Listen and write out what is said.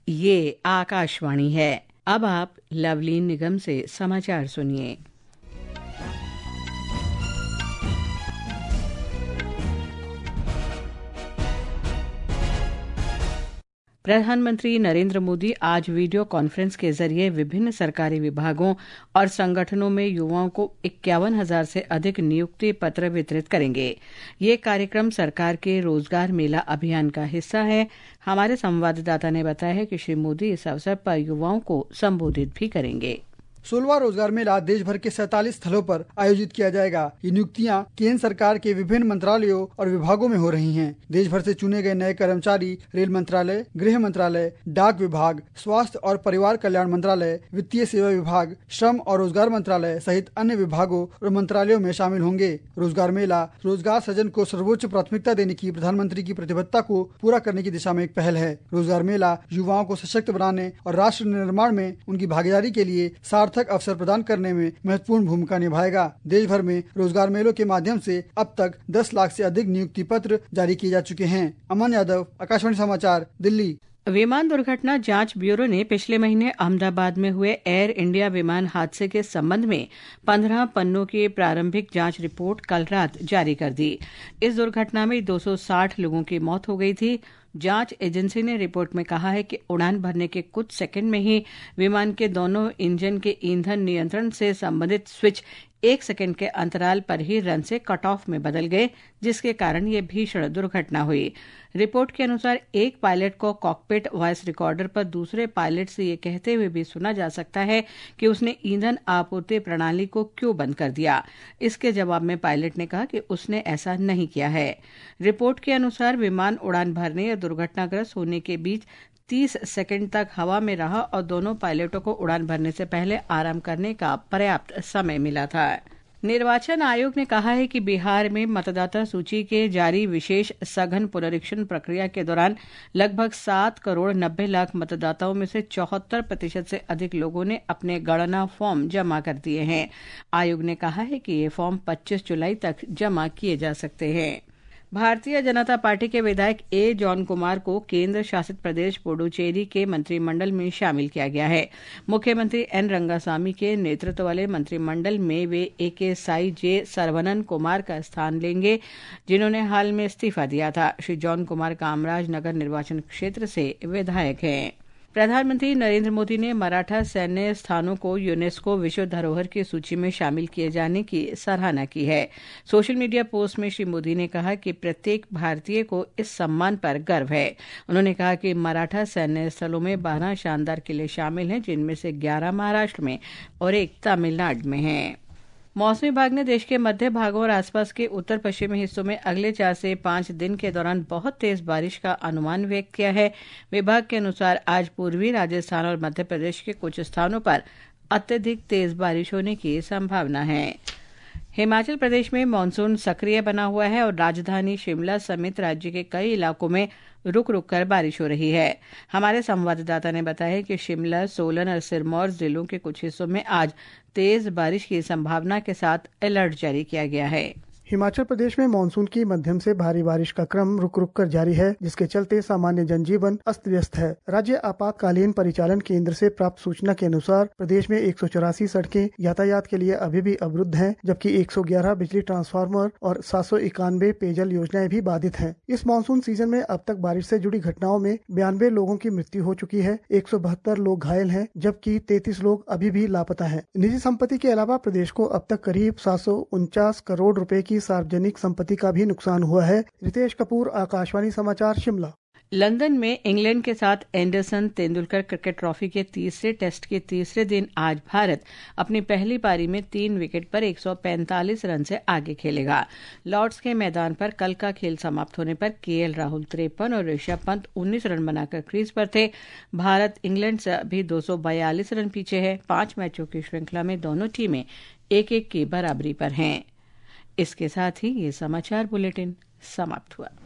ये आकाशवाणी है। अब आप लवलीन निगम से समाचार सुनिए। प्रधानमंत्री नरेंद्र मोदी आज वीडियो कॉन्फ्रेंस के जरिए विभिन्न सरकारी विभागों और संगठनों में युवाओं को 51,000 से अधिक नियुक्ति पत्र वितरित करेंगे। ये कार्यक्रम सरकार के रोजगार मेला अभियान का हिस्सा है। हमारे संवाददाता ने बताया है कि श्री मोदी इस अवसर पर युवाओं को संबोधित भी करेंगे। 16वां रोजगार मेला देश भर के 47 स्थलों पर आयोजित किया जाएगा। ये नियुक्तियां केंद्र सरकार के विभिन्न मंत्रालयों और विभागों में हो रही हैं। देश भर से चुने गए नए कर्मचारी रेल मंत्रालय, गृह मंत्रालय, डाक विभाग, स्वास्थ्य और परिवार कल्याण मंत्रालय, वित्तीय सेवा विभाग, श्रम और रोजगार मंत्रालय सहित अन्य विभागों और मंत्रालयों में शामिल होंगे। रोजगार मेला रोजगार सृजन को सर्वोच्च प्राथमिकता देने की प्रधानमंत्री की प्रतिबद्धता को पूरा करने की दिशा में एक पहल है। रोजगार मेला युवाओं को सशक्त बनाने और राष्ट्र निर्माण में उनकी भागीदारी के लिए सार्थक अवसर प्रदान करने में महत्वपूर्ण भूमिका निभाएगा। देश भर में रोजगार मेलों के माध्यम से अब तक 10 लाख से अधिक नियुक्ति पत्र जारी किए जा चुके हैं। अमन यादव, आकाशवाणी समाचार, दिल्ली। विमान दुर्घटना जांच ब्यूरो ने पिछले महीने अहमदाबाद में हुए एयर इंडिया विमान हादसे के संबंध में 15 पन्नों की प्रारंभिक जांच रिपोर्ट कल रात जारी कर दी। इस दुर्घटना में 260 लोगों की मौत हो गई थी। जांच एजेंसी ने रिपोर्ट में कहा है कि उड़ान भरने के कुछ सेकंड में ही विमान के दोनों इंजन के ईंधन नियंत्रण से संबंधित स्विच 1 सेकंड के अंतराल पर ही रन से कट ऑफ में बदल गए, जिसके कारण ये भीषण दुर्घटना हुई। रिपोर्ट के अनुसार एक पायलट को कॉकपिट वॉइस रिकॉर्डर पर दूसरे पायलट से ये कहते हुए भी सुना जा सकता है कि उसने ईंधन आपूर्ति प्रणाली को क्यों बंद कर दिया। इसके जवाब में पायलट ने कहा कि उसने ऐसा नहीं किया है। रिपोर्ट के अनुसार विमान उड़ान भरने या दुर्घटनाग्रस्त होने के बीच 30 सेकंड तक हवा में रहा और दोनों पायलटों को उड़ान भरने से पहले आराम करने का पर्याप्त समय मिला था। निर्वाचन आयोग ने कहा है कि बिहार में मतदाता सूची के जारी विशेष सघन पुनरीक्षण प्रक्रिया के दौरान लगभग 7 करोड़ 90 लाख मतदाताओं में से 74% से अधिक लोगों ने अपने गणना फॉर्म जमा कर दिए हैं। आयोग ने कहा है कि ये फॉर्म 25 जुलाई तक जमा किए जा सकते हैं। भारतीय जनता पार्टी के विधायक ए जॉन कुमार को केंद्र शासित प्रदेश पुडुचेरी के मंत्रिमंडल में शामिल किया गया है। मुख्यमंत्री एन रंगासामी के नेतृत्व वाले मंत्रिमंडल में वे ए साई जे सरवनन कुमार का स्थान लेंगे, जिन्होंने हाल में इस्तीफा दिया था। श्री जॉन कुमार कामराज नगर निर्वाचन क्षेत्र से विधायक हैं। प्रधानमंत्री नरेंद्र मोदी ने मराठा सैन्य स्थानों को यूनेस्को विश्व धरोहर की सूची में शामिल किए जाने की सराहना की है। सोशल मीडिया पोस्ट में श्री मोदी ने कहा कि प्रत्येक भारतीय को इस सम्मान पर गर्व है। उन्होंने कहा कि मराठा सैन्य स्थलों में 12 शानदार किले शामिल हैं, जिनमें से 11 महाराष्ट्र में और 1 तमिलनाडु में हैं। मौसम विभाग ने देश के मध्य भागों और आसपास के उत्तर पश्चिमी हिस्सों में अगले 4 से 5 दिन के दौरान बहुत तेज बारिश का अनुमान व्यक्त किया है। विभाग के अनुसार आज पूर्वी राजस्थान और मध्य प्रदेश के कुछ स्थानों पर अत्यधिक तेज बारिश होने की संभावना है। हिमाचल प्रदेश में मानसून सक्रिय बना हुआ है और राजधानी शिमला समेत राज्य के कई इलाकों में रुक रुक कर बारिश हो रही है। हमारे संवाददाता ने बताया कि शिमला, सोलन और सिरमौर जिलों के कुछ हिस्सों में आज तेज बारिश की संभावना के साथ अलर्ट जारी किया गया है। हिमाचल प्रदेश में मानसून की मध्यम से भारी बारिश का क्रम रुक रुक कर जारी है, जिसके चलते सामान्य जनजीवन अस्त व्यस्त है। राज्य आपातकालीन परिचालन केंद्र से प्राप्त सूचना के अनुसार प्रदेश में 184 सड़कें यातायात के लिए अभी भी अवरुद्ध हैं, जबकि 111 बिजली ट्रांसफार्मर और 791 पेयजल योजनाएं भी बाधित हैं। इस मानसून सीजन में अब तक बारिश से जुड़ी घटनाओं में 92 लोगों की मृत्यु हो चुकी है, 172 लोग घायल हैं, जबकि 33 लोग अभी भी लापता हैं। निजी संपत्ति के अलावा प्रदेश को अब तक करीब 749 करोड़ रुपए की सार्वजनिक संपत्ति का भी नुकसान हुआ है। रितेश कपूर, आकाशवाणी समाचार, शिमला। लंदन में इंग्लैंड के साथ एंडरसन तेंदुलकर क्रिकेट ट्रॉफी के तीसरे टेस्ट के तीसरे दिन आज भारत अपनी पहली पारी में 3 विकेट पर 145 रन से आगे खेलेगा। लॉर्ड्स के मैदान पर कल का खेल समाप्त होने पर केएल राहुल 53 और ऋषभ पंत 19 रन बनाकर क्रीज पर थे। भारत इंग्लैंड से अभी 242 रन पीछे है। 5 मैचों की श्रृंखला में दोनों टीमें 1-1 की बराबरी पर हैं। इसके साथ ही ये समाचार बुलेटिन समाप्त हुआ।